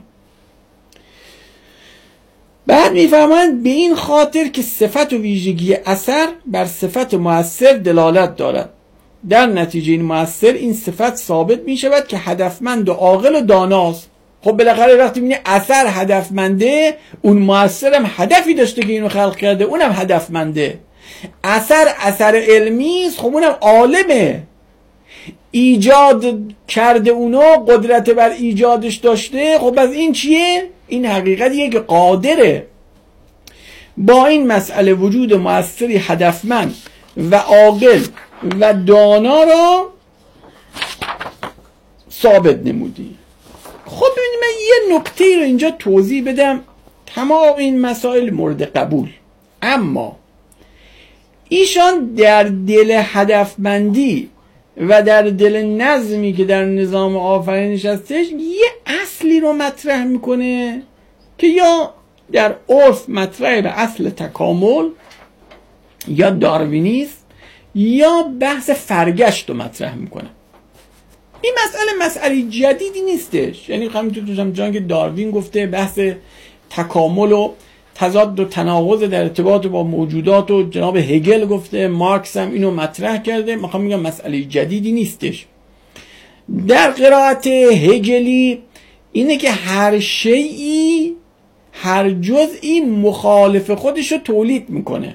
بعد میفهمند به این خاطر که صفت و ویژگی اثر بر صفت مؤثر دلالت دارد. در نتیجه این مؤثر این صفت ثابت می شود که هدفمند و عاقل و داناست. خب بالاخره وقتی میبینی اثر هدفمنده، اون مؤثر هم هدفی داشته که اینو خلق کرده، اونم هدفمنده. اثر علمی است، خب اونم عالمه، ایجاد کرده، اونو قدرت بر ایجادش داشته. خب از این چیه؟ این حقیقتیه که قادره. با این مسئله وجود مؤثری هدفمند و عاقل و دانا را ثابت نمودی. خب ببینید من یه نکته رو اینجا توضیح بدم. تمام این مسائل مورد قبول، اما ایشان در دل هدفمندی و در دل نظمی که در نظام آفرینش هستش یه اصلی رو مطرح میکنه که یا در عرف مطرح به اصل تکامل یا داروینیسم یا بحث فرگشت رو مطرح میکنه. این مسئله جدیدی نیستش، یعنی همینطور جان که داروین گفته بحث تکامل و تضاد و تناقض در ارتباط با موجودات و جناب هگل گفته، مارکس هم اینو مطرح کرده. میخوام میگم مسئله جدیدی نیستش. در قرائت هگلی اینه که هر شیئی، هر جزئی مخالف خودش رو تولید میکنه،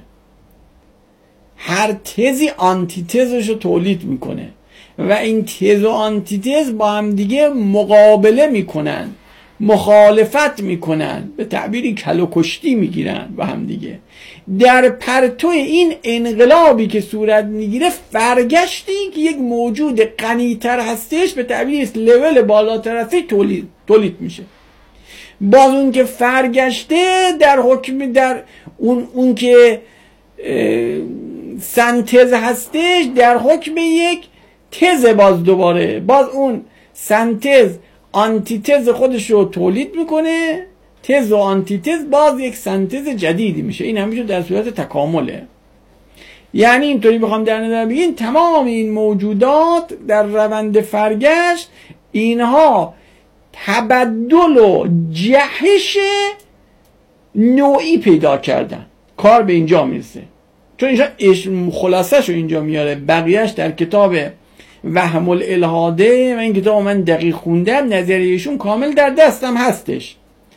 هر تزی آنتیتزش رو تولید میکنه و این تز و آنتیتز با هم دیگه مقابله میکنن، مخالفت میکنن، به تعبیری کل و کشتی میگیرن با هم دیگه. در پرتو این انقلابی که صورت میگیره، فرگشتی که یک موجود غنی‌تر هستش، به تعبیر لول بالاتر هستش تولید میشه. باز اون که فرگشته در حکم در اون که سنتز هستش در حکم یک تز، باز دوباره باز اون سنتز آنتیتز خودش رو تولید میکنه، تز و آنتیتز باز یک سنتز جدیدی میشه. این همیشه در صورت تکامله. یعنی اینطوری بخوام در نظر بگیریم تمام این موجودات در روند فرگشت اینها تبدل و جهش نوعی پیدا کردن. کار به اینجا میرسه، چون اینجا خلاصه شو اینجا میاره، بقیهش در کتاب وهم الالحاده و این کتاب من دقیق خوندم، نظریهشون کامل در دستم هستش.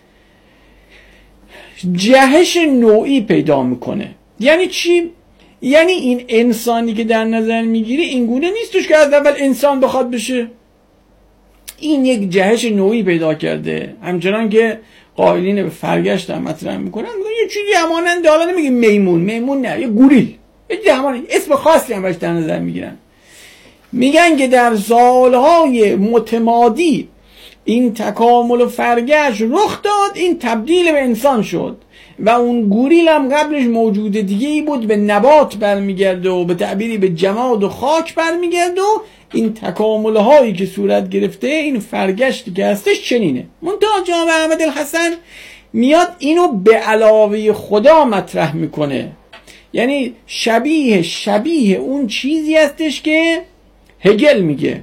جهش نوعی پیدا میکنه. یعنی چی؟ یعنی این انسانی که در نظر میگیری این گونه نیستش که از اول انسان بخواد بشه. این یک جهش نوعی پیدا کرده. همچنان که قائلین به فرگشت هم مطرح میکنن، یه چیزی همانند، حالا نمیگه میمون نه، یه گوریل، یه چیزی همانند، اسم خاصی هم باش در نظر میگیرن. میگن که در سالهای متمادی این تکامل و فرگشت رخ داد، این تبدیل به انسان شد و اون گوریل هم قبلش موجود دیگه ای بود، به نبات برمیگرده و به تعبیری به جماد و خاک برمیگرده و این تکامل هایی که صورت گرفته، این فرگشتی که هستش چنینه. منتها جناب احمد الحسن میاد اینو به علاوه خدا مطرح میکنه. یعنی شبیه اون چیزی هستش که هگل میگه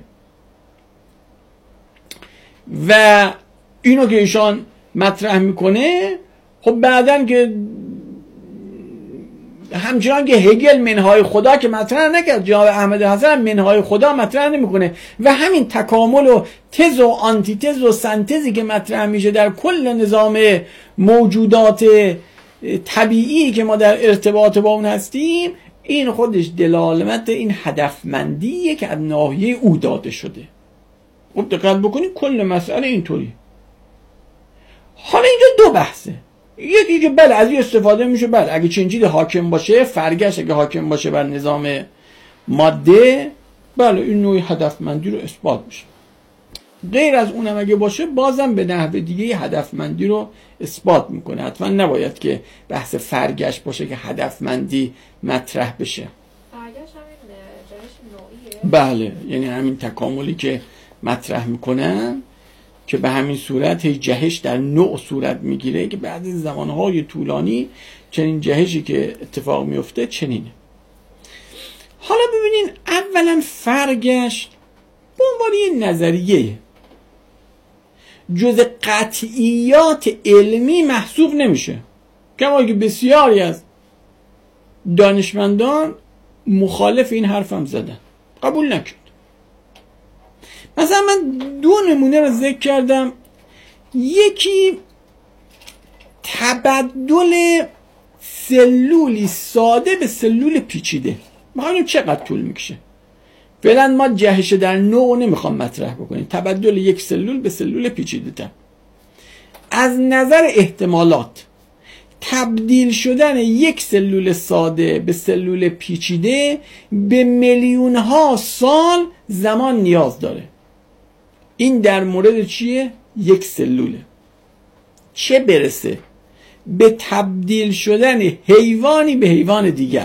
و اینو که ایشان مطرح میکنه. خب بعدن که همچنان که هگل منهای خدا که مطرح نکرد، جناب احمد حسن منهای خدا مطرح نمیکنه و همین تکامل و تز و آنتیتز و سنتزی که مطرح میشه در کل نظام موجودات طبیعی که ما در ارتباط با اون هستیم، این خودش دلالت این هدفمندیه که از ناحیه او داده شده. خب دقت بکنید کل مسئله اینطوری. حالا اینجا دو بحثه. یکی که بله از این استفاده میشه، بله اگه چنین چیزی حاکم باشه، فرگشت اگه حاکم باشه بر نظام ماده، بله این نوعی هدفمندی رو اثبات میشه. غیر از اونم اگه باشه، بازم به نحو دیگه هدفمندی رو اثبات میکنه. حتما نباید که بحث فرگشت باشه که هدفمندی مطرح بشه.
فرگشت همین جهش نوعیه؟
بله، یعنی همین تکاملی که مطرح میکنن که به همین صورت جهش در نوع صورت میگیره که بعد از زمانهای طولانی چنین جهشی که اتفاق میفته چنینه. حالا ببینین اولا فرگشت به عنوان یه نظریه جز قطعیات علمی محسوب نمیشه، کما که بسیاری از دانشمندان مخالف این حرفم زدن، قبول نکرد. مثلا من دو نمونه رو ذکر کردم. یکی تبدل سلولی ساده به سلول پیچیده. میخوایم چقدر طول میکشه. فعلا ما جهش در نوع نمیخوام مطرح بکنیم، تبدل یک سلول به سلول پیچیده تر. از نظر احتمالات تبدیل شدن یک سلول ساده به سلول پیچیده به میلیون ها سال زمان نیاز داره. این در مورد چیه؟ یک سلوله. چه برسه به تبدیل شدن حیوانی به حیوان دیگر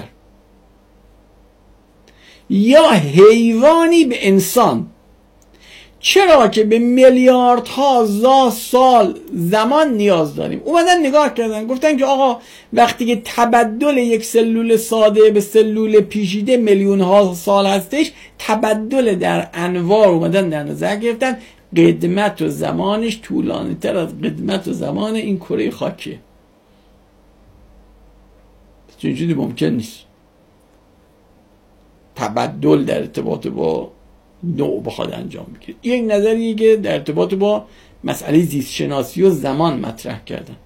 یا حیوانی به انسان. چرا که به میلیاردها سال زمان نیاز داریم. اومدن نگاه کردن گفتن که آقا وقتی که تبدل یک سلول ساده به سلول پیچیده میلیون ها سال هستش، تبدل در انواع اومدن در نظر گرفتن، قدمت و زمانش طولانی تر از قدمت و زمان این کره خاکیه. چیزی ممکن نیست تبدل در ارتباط با نوع بخواد انجام بگیره. یک نظریه که در ارتباط با مسئله زیست شناسی و زمان مطرح کردن.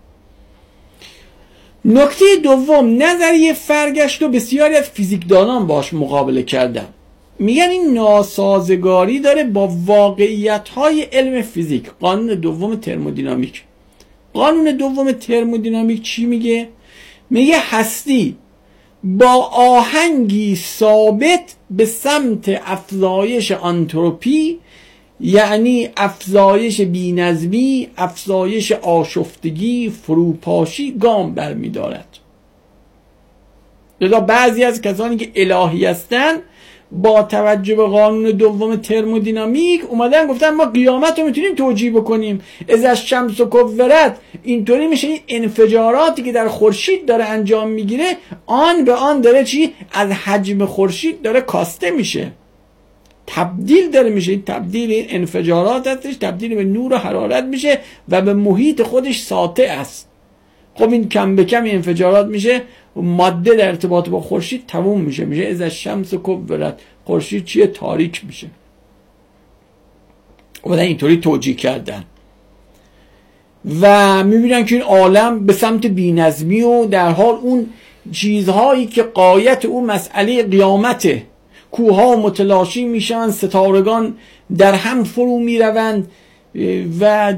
نکته دوم، نظریه فرگشت و بسیاری از فیزیکدانان باش مقابله کردن. میگن این ناسازگاری داره با واقعیت‌های علم فیزیک. قانون دوم ترمودینامیک. قانون دوم ترمودینامیک چی میگه؟ میگه هستی با آهنگی ثابت به سمت افزایش آنتروپی، یعنی افزایش بی‌نظمی، افزایش آشفتگی، فروپاشی گام برمی‌دارد. لذا بعضی از کسانی که الهی هستن با توجه به قانون دوم ترمودینامیک اومدن گفتن ما قیامت رو میتونیم توجیه بکنیم. اذا الشمس کورت، اینطوری میشه این انفجاراتی که در خورشید داره انجام میگیره آن به آن داره چی؟ از حجم خورشید داره کاسته میشه، تبدیل داره میشه. این تبدیل این انفجارات هستش، تبدیل به نور و حرارت میشه و به محیط خودش ساطع است. خب این کم به کم انفجارات میشه، ماده در ارتباط با خورشید تموم میشه اذا الشمس کورت، خورشید چیه؟ تاریک میشه. و اینطوری توجیه کردن و میبینن که این عالم به سمت بی‌نظمی و در حال اون چیزهایی که غایت اون مسئله قیامته، کوهها متلاشی میشن، ستارگان در هم فرو میروند و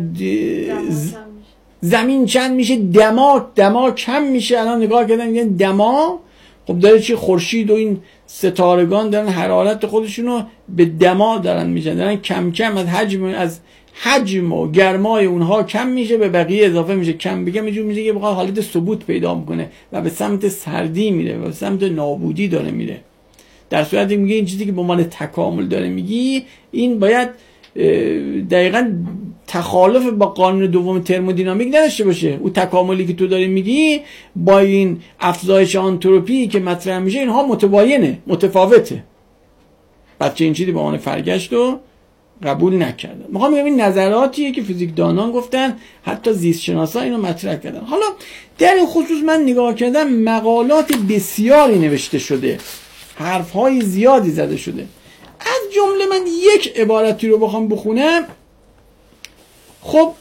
زمین چند میشه، دما کم میشه. الان نگاه کردن میگن دما، خب داره چی؟ خورشید و این ستارگان دارن حرارت خودشونو به دما دارن میشن، دارن کم کم از حجم و گرمای اونها کم میشه، به بقیه اضافه میشه، کم بگم یه جور میشه که بخواد حالت ثبوت پیدا میکنه و به سمت سردی میره و به سمت نابودی داره میره. در صورتی میگه این چیزی که به عنوان تکامل داره میگی، این باید دقیقاً تخالف با قانون دوم ترمودینامیک نداشته باشه. او تکاملی که تو داری میگی با این افزایش آنتروپی که مطرح میشه اینها متباینه، متفاوته. بچه این چیزی به عنوان فرگشت رو قبول نکردن. میخوام بگم این نظراتیه که فیزیکدانان گفتن، حتی زیست شناسا اینو مطرح کردن. حالا در این خصوص من نگاه کردم مقالات بسیاری نوشته شده، حرفهای زیادی زده شده. از جمله من یک عبارتی رو بخوام بخونم. خب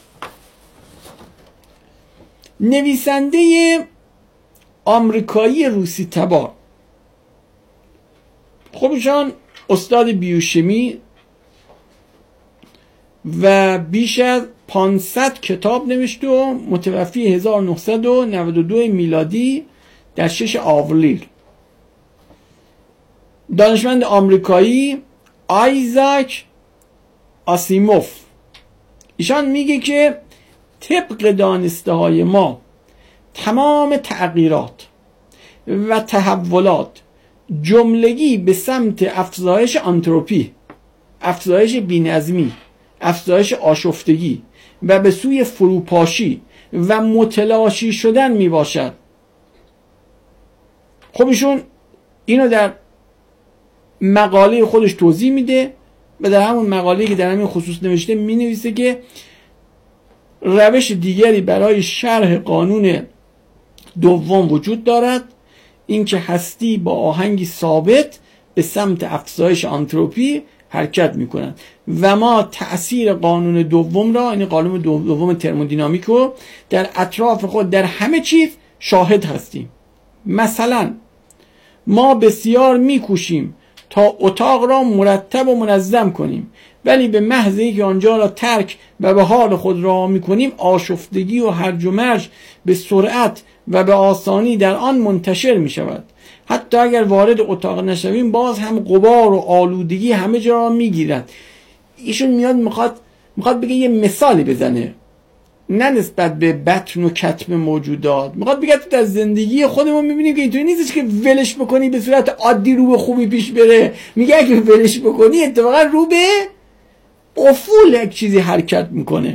نویسنده آمریکایی روسی تبار، خب ایشان استاد بیوشیمی و بیش از 500 کتاب نوشته و متوفی 1992 میلادی در 6 آوریل. دانشمند آمریکایی آیزاک آسیموف، ایشان میگه که طبق دانسته های ما تمام تغییرات و تحولات جملگی به سمت افزایش آنتروپی، افزایش بی‌نظمی، افزایش آشفتگی و به سوی فروپاشی و متلاشی شدن می باشد. خب ایشون اینو در مقاله خودش توضیح میده و در همون مقاله که در همین خصوص نوشته می نویسه که روش دیگری برای شرح قانون دوم وجود دارد، این که هستی با آهنگی ثابت به سمت افزایش آنتروپی حرکت می کنند و ما تأثیر قانون دوم را، یعنی قانون دوم ترمودینامیک رو در اطراف خود در همه چیز شاهد هستیم. مثلا ما بسیار میکوشیم تا اتاق را مرتب و منظم کنیم، ولی به محض اینکه آنجا را ترک و به حال خود را میکنیم آشفتگی و هرج و مرج به سرعت و به آسانی در آن منتشر می شود. حتی اگر وارد اتاق نشویم باز هم غبار و آلودگی همه جا را میگیرد. ایشون میاد میخواد میخواد بگه یه مثالی بزنه، نه نسبت به بطن و کتم موجودات. میخواد بگه تو در زندگی خودمون میبینیم که اینطوری نیستش که ولش بکنی به صورت عادی رو به خوبی پیش بره. میگه اگه ولش بکنی اتفاقا رو به افول یک چیزی حرکت میکنه.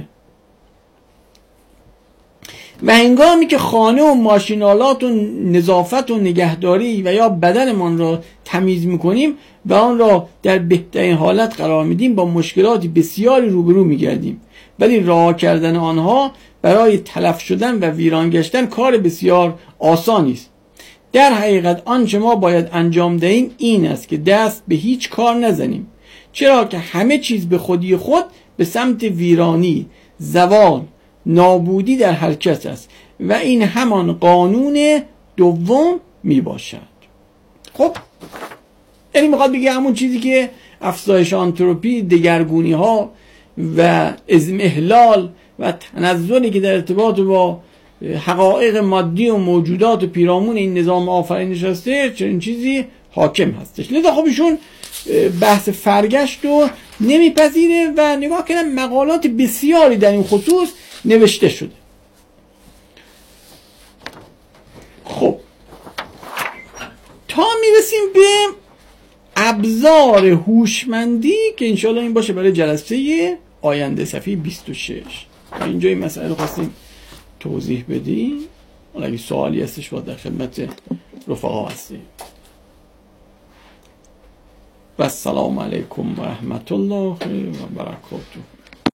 و هنگامی که خانه و ماشینالات و نظافت و نگهداری و یا بدنمان را تمیز میکنیم و آن را در بهترین حالت قرار میدیم، با مشکلاتی بسیاری روبرو میگردیم، ولی رها کردن آنها برای تلف شدن و ویران گشتن کار بسیار آسانی است. در حقیقت آنچه ما باید انجام دهیم این است که دست به هیچ کار نزنیم، چرا که همه چیز به خودی خود به سمت ویرانی، زوال، نابودی در حرکت است و این همان قانون دوم می باشد. خب یعنی میخواد بگه همون چیزی که افزایش آنتروپی، دگرگونی ها و اضمحلال و تنزلی که در ارتباط با حقایق مادی و موجودات و پیرامون این نظام آفرینش هسته، چنین چیزی حاکم هستش. لذا خب ایشون بحث فرگشت رو نمیپذیره و نگاه کردن مقالات بسیاری در این خصوص نوشته شده. خب تا میرسیم به ابزار هوشمندی که انشاءالله این باشه برای جلسه آینده، صفحه 26. اینجا این مسئله رو خواستیم توضیح بدیم. اگه سوالی هستش باید در خدمت رفقا هستیم. و السلام علیکم و رحمت الله و برکاته.